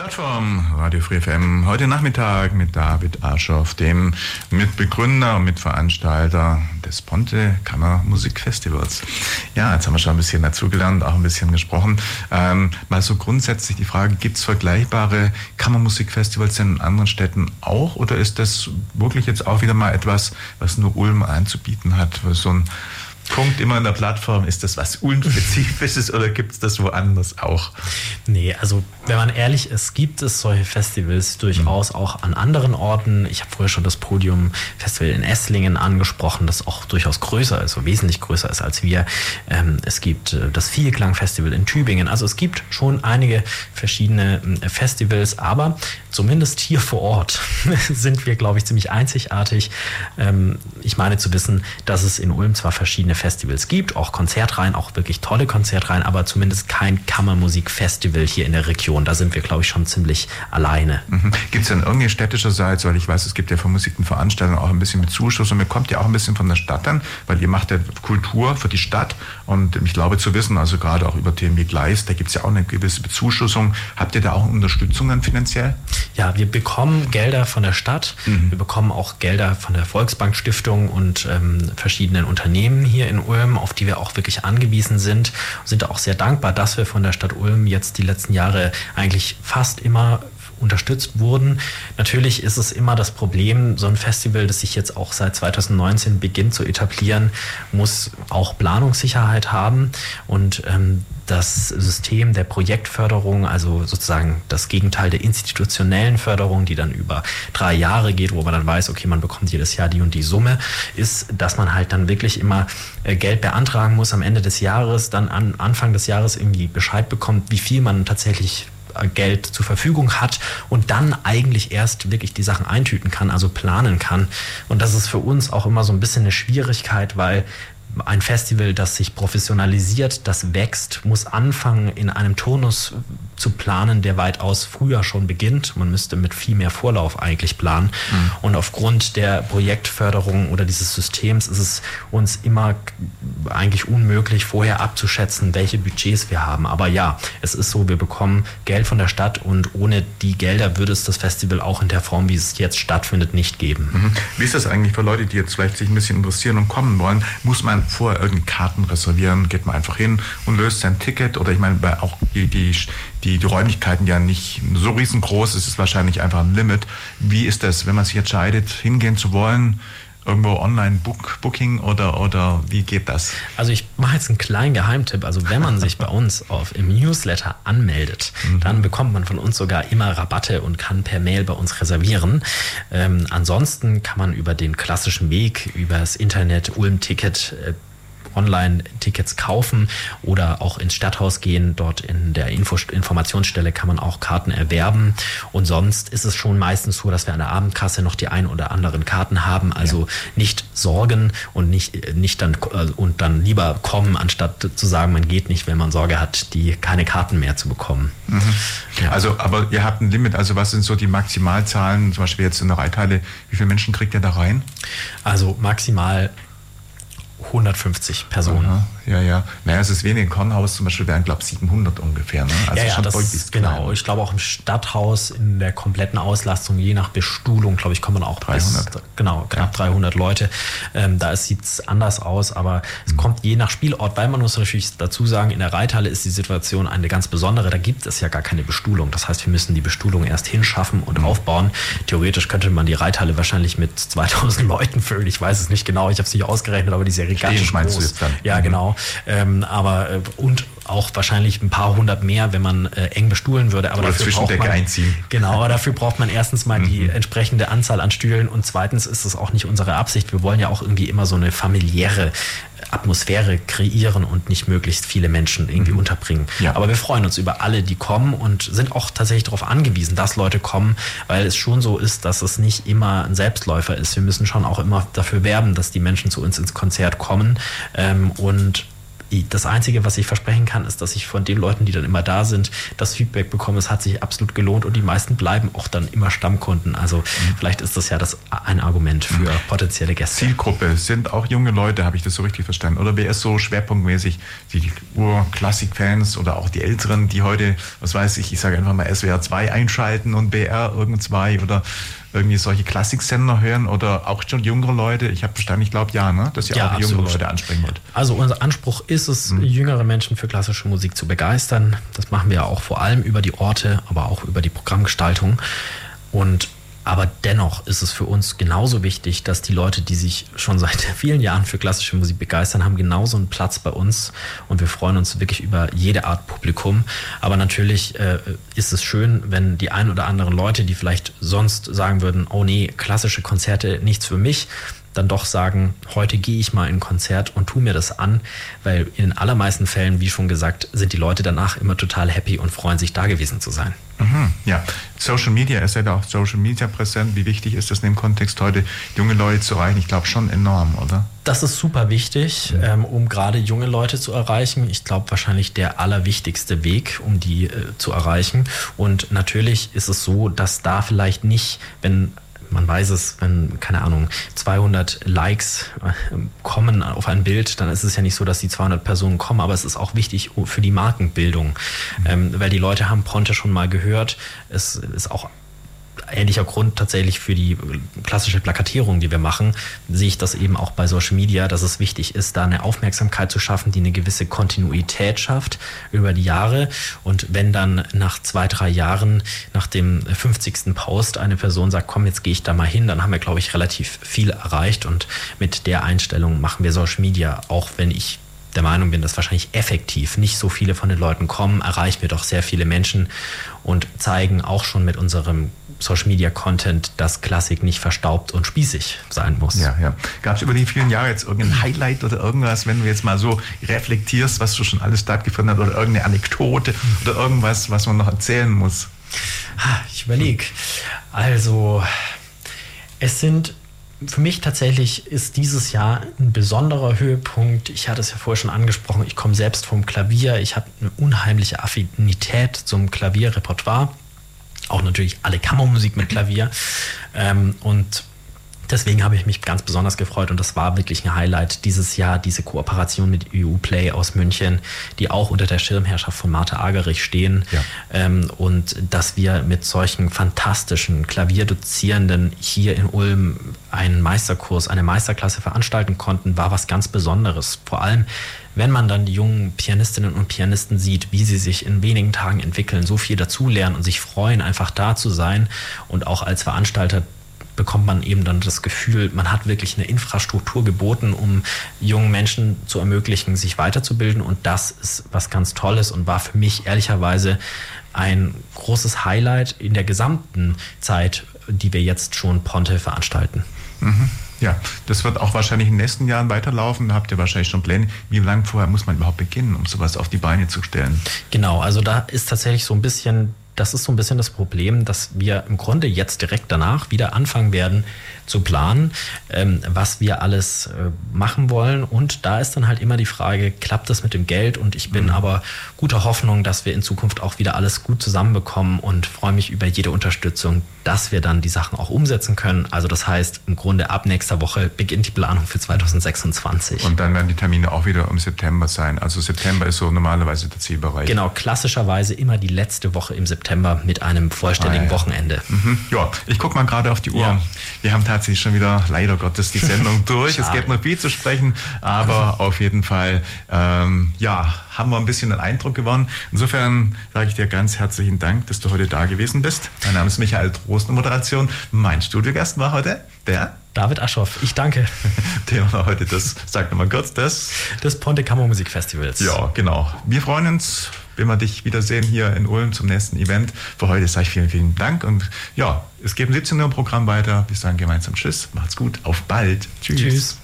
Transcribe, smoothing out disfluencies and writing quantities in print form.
Plattform Radio Free FM heute Nachmittag mit David Aschoff, dem Mitbegründer und Mitveranstalter des Ponte Kammermusikfestivals. Ja, jetzt haben wir schon ein bisschen dazugelernt, auch ein bisschen gesprochen. Mal so grundsätzlich die Frage, gibt es vergleichbare Kammermusikfestivals in anderen Städten auch, oder ist das wirklich jetzt auch wieder mal etwas, was nur Ulm anzubieten hat? So ein Punkt immer in der Plattform, ist das was Ulm-spezifisches oder gibt es das woanders auch? Nee, also wenn man ehrlich ist, gibt es solche Festivals durchaus auch an anderen Orten. Ich habe vorher schon das Podium-Festival in Esslingen angesprochen, das auch durchaus größer ist, so wesentlich größer ist als wir. Es gibt das Vielklang-Festival in Tübingen. Also es gibt schon einige verschiedene Festivals, aber zumindest hier vor Ort sind wir, glaube ich, ziemlich einzigartig. Ich meine zu wissen, dass es in Ulm zwar verschiedene Festivals gibt, auch Konzertreihen, auch wirklich tolle Konzertreihen, aber zumindest kein Kammermusikfestival hier in der Region. Da sind wir, glaube ich, schon ziemlich alleine. Gibt es denn irgendwie städtischerseits, weil ich weiß, es gibt ja vermusikten Veranstaltungen auch ein bisschen mit Zuschuss und mir kommt ja auch ein bisschen von der Stadt dann, weil ihr macht ja Kultur für die Stadt und ich glaube zu wissen, also gerade auch über Themen wie Gleis, da gibt es ja auch eine gewisse Bezuschussung. Habt ihr da auch Unterstützungen finanziell? Ja, wir bekommen Gelder von der Stadt, wir bekommen auch Gelder von der Volksbank-Stiftung und verschiedenen Unternehmen hier in Ulm, auf die wir auch wirklich angewiesen sind da auch sehr dankbar, dass wir von der Stadt Ulm jetzt die letzten Jahre eigentlich fast immer unterstützt wurden. Natürlich ist es immer das Problem, so ein Festival, das sich jetzt auch seit 2019 beginnt zu etablieren, muss auch Planungssicherheit haben und das System der Projektförderung, also sozusagen das Gegenteil der institutionellen Förderung, die dann über 3 Jahre geht, wo man dann weiß, okay, man bekommt jedes Jahr die und die Summe, ist, dass man halt dann wirklich immer Geld beantragen muss am Ende des Jahres, dann am Anfang des Jahres irgendwie Bescheid bekommt, wie viel man tatsächlich Geld zur Verfügung hat und dann eigentlich erst wirklich die Sachen eintüten kann, also planen kann. Und das ist für uns auch immer so ein bisschen eine Schwierigkeit, weil ein Festival, das sich professionalisiert, das wächst, muss anfangen, in einem Turnus zu planen, der weitaus früher schon beginnt. Man müsste mit viel mehr Vorlauf eigentlich planen. Und aufgrund der Projektförderung oder dieses Systems ist es uns immer eigentlich unmöglich, vorher abzuschätzen, welche Budgets wir haben. Aber ja, es ist so, wir bekommen Geld von der Stadt und ohne die Gelder würde es das Festival auch in der Form, wie es jetzt stattfindet, nicht geben. Wie ist das eigentlich für Leute, die jetzt vielleicht sich ein bisschen interessieren und kommen wollen? Muss man vorher irgendeine Karten reservieren? Geht man einfach hin und löst sein Ticket? Oder ich meine, weil auch die Räumlichkeiten ja nicht so riesengroß, es ist wahrscheinlich einfach ein Limit. Wie ist das, wenn man sich entscheidet, hingehen zu wollen? Irgendwo Online-Booking oder wie geht das? Also ich mache jetzt einen kleinen Geheimtipp. Also wenn man sich bei uns im Newsletter anmeldet, dann bekommt man von uns sogar immer Rabatte und kann per Mail bei uns reservieren. Ansonsten kann man über den klassischen Weg, über das Internet, Ulm-Ticket, Online-Tickets kaufen oder auch ins Stadthaus gehen. Dort in der Informationsstelle kann man auch Karten erwerben. Und sonst ist es schon meistens so, dass wir an der Abendkasse noch die ein oder anderen Karten haben. Also nicht sorgen und nicht dann lieber kommen, anstatt zu sagen, man geht nicht, wenn man Sorge hat, keine Karten mehr zu bekommen. Ja. Also, aber ihr habt ein Limit. Also was sind so die Maximalzahlen, zum Beispiel jetzt in der Reithalle? Wie viele Menschen kriegt ihr da rein? Also maximal 150 Personen. Aha, ja. Naja, es ist wenig. Im Kornhaus zum Beispiel wären, glaube ich, 700 ungefähr. Ne? Also ja, das ist genau. Ich glaube auch im Stadthaus in der kompletten Auslastung, je nach Bestuhlung, glaube ich, kommen man auch 300. Knapp 300 Leute. Da sieht es anders aus, aber es kommt je nach Spielort, weil man muss natürlich dazu sagen, in der Reithalle ist die Situation eine ganz besondere. Da gibt es ja gar keine Bestuhlung. Das heißt, wir müssen die Bestuhlung erst hinschaffen und aufbauen. Theoretisch könnte man die Reithalle wahrscheinlich mit 2000 Leuten füllen. Ich weiß es nicht genau, ich habe es nicht ausgerechnet, aber die ist ja gigantisch groß. Du jetzt dann? Ja, genau. Und auch wahrscheinlich ein paar hundert mehr, wenn man eng bestuhlen würde. Aber dafür Zwischendecke einziehen. Genau, aber dafür braucht man erstens mal die entsprechende Anzahl an Stühlen und zweitens ist es auch nicht unsere Absicht. Wir wollen ja auch irgendwie immer so eine familiäre Atmosphäre kreieren und nicht möglichst viele Menschen irgendwie unterbringen. Ja. Aber wir freuen uns über alle, die kommen und sind auch tatsächlich darauf angewiesen, dass Leute kommen, weil es schon so ist, dass es nicht immer ein Selbstläufer ist. Wir müssen schon auch immer dafür werben, dass die Menschen zu uns ins Konzert kommen und das Einzige, was ich versprechen kann, ist, dass ich von den Leuten, die dann immer da sind, das Feedback bekomme, es hat sich absolut gelohnt und die meisten bleiben auch dann immer Stammkunden. Also vielleicht ist das ja ein Argument für potenzielle Gäste. Zielgruppe sind auch junge Leute, habe ich das so richtig verstanden? Oder wer ist so schwerpunktmäßig die Urklassik-Fans oder auch die Älteren, die heute, was weiß ich sage einfach mal SWR 2 einschalten und BR irgend2 oder irgendwie solche Klassiksender hören oder auch schon jüngere Leute? Ich habe verstanden, ich glaube ne? Dass ihr auch jüngere Leute ansprechen wollt. Also unser Anspruch ist es, jüngere Menschen für klassische Musik zu begeistern. Das machen wir auch vor allem über die Orte, aber auch über die Programmgestaltung. Aber dennoch ist es für uns genauso wichtig, dass die Leute, die sich schon seit vielen Jahren für klassische Musik begeistern, haben genauso einen Platz bei uns und wir freuen uns wirklich über jede Art Publikum. Aber natürlich ist es schön, wenn die ein oder anderen Leute, die vielleicht sonst sagen würden, oh nee, klassische Konzerte, nichts für mich, dann doch sagen, heute gehe ich mal in ein Konzert und tue mir das an, weil in den allermeisten Fällen, wie schon gesagt, sind die Leute danach immer total happy und freuen sich, da gewesen zu sein. Ja, Social Media, ihr seid auch Social Media präsent. Wie wichtig ist das in dem Kontext heute, junge Leute zu erreichen? Ich glaube schon enorm, oder? Das ist super wichtig, um gerade junge Leute zu erreichen. Ich glaube wahrscheinlich der allerwichtigste Weg, um die zu erreichen. Und natürlich ist es so, dass da vielleicht nicht, man weiß es, wenn, keine Ahnung, 200 Likes kommen auf ein Bild, dann ist es ja nicht so, dass die 200 Personen kommen, aber es ist auch wichtig für die Markenbildung, weil die Leute haben Ponte schon mal gehört. Es ist auch ähnlicher Grund tatsächlich für die klassische Plakatierung, die wir machen, sehe ich das eben auch bei Social Media, dass es wichtig ist, da eine Aufmerksamkeit zu schaffen, die eine gewisse Kontinuität schafft über die Jahre. Und wenn dann nach 2-3 Jahren, nach dem 50. Post eine Person sagt, komm, jetzt gehe ich da mal hin, dann haben wir, glaube ich, relativ viel erreicht. Und mit der Einstellung machen wir Social Media, auch wenn ich der Meinung bin, dass wahrscheinlich effektiv nicht so viele von den Leuten kommen, erreichen wir doch sehr viele Menschen und zeigen auch schon mit unserem Social-Media-Content, dass Klassik nicht verstaubt und spießig sein muss. Ja. Gab es über die vielen Jahre jetzt irgendein Highlight oder irgendwas, wenn du jetzt mal so reflektierst, was du schon alles stattgefunden hat oder irgendeine Anekdote oder irgendwas, was man noch erzählen muss? Ich überlege. Also, für mich tatsächlich ist dieses Jahr ein besonderer Höhepunkt. Ich hatte es ja vorher schon angesprochen, ich komme selbst vom Klavier. Ich habe eine unheimliche Affinität zum Klavierrepertoire. Auch natürlich alle Kammermusik mit Klavier. Und deswegen habe ich mich ganz besonders gefreut und das war wirklich ein Highlight dieses Jahr, diese Kooperation mit EU Play aus München, die auch unter der Schirmherrschaft von Martha Agerich stehen. Ja. Und dass wir mit solchen fantastischen Klavierdozierenden hier in Ulm einen Meisterkurs, eine Meisterklasse veranstalten konnten, war was ganz Besonderes. Vor allem, wenn man dann die jungen Pianistinnen und Pianisten sieht, wie sie sich in wenigen Tagen entwickeln, so viel dazulernen und sich freuen, einfach da zu sein. Und auch als Veranstalter bekommt man eben dann das Gefühl, man hat wirklich eine Infrastruktur geboten, um jungen Menschen zu ermöglichen, sich weiterzubilden. Und das ist was ganz Tolles und war für mich ehrlicherweise ein großes Highlight in der gesamten Zeit, die wir jetzt schon Ponte veranstalten. Ja, das wird auch wahrscheinlich in den nächsten Jahren weiterlaufen. Da habt ihr wahrscheinlich schon Pläne. Wie lange vorher muss man überhaupt beginnen, um sowas auf die Beine zu stellen? Genau, also da ist tatsächlich so ein bisschen das Problem, dass wir im Grunde jetzt direkt danach wieder anfangen werden zu planen, was wir alles machen wollen. Und da ist dann halt immer die Frage, klappt das mit dem Geld? Und ich bin aber guter Hoffnung, dass wir in Zukunft auch wieder alles gut zusammenbekommen und freue mich über jede Unterstützung, dass wir dann die Sachen auch umsetzen können. Also das heißt, im Grunde ab nächster Woche beginnt die Planung für 2026. Und dann werden die Termine auch wieder im September sein. Also September ist so normalerweise der Zielbereich. Genau, klassischerweise immer die letzte Woche im September mit einem vollständigen Wochenende. Ja, ich gucke mal gerade auf die Uhr. Ja. Wir haben tatsächlich schon wieder, leider Gottes, die Sendung durch. Es gibt noch viel zu sprechen, aber auf jeden Fall, haben wir ein bisschen einen Eindruck gewonnen. Insofern sage ich dir ganz herzlichen Dank, dass du heute da gewesen bist. Mein Name ist Michael Trost, Moderation. Mein Studiogast war heute der David Aschoff. Ich danke. Thema heute, sag nochmal kurz, des Ponte Kammermusikfestivals. Ja, genau. Wir freuen uns, wenn wir dich wiedersehen hier in Ulm zum nächsten Event. Für heute sage ich vielen, vielen Dank. Und ja, es geht um 17 Uhr Programm weiter. Wir sagen gemeinsam Tschüss. Macht's gut. Auf bald. Tschüss.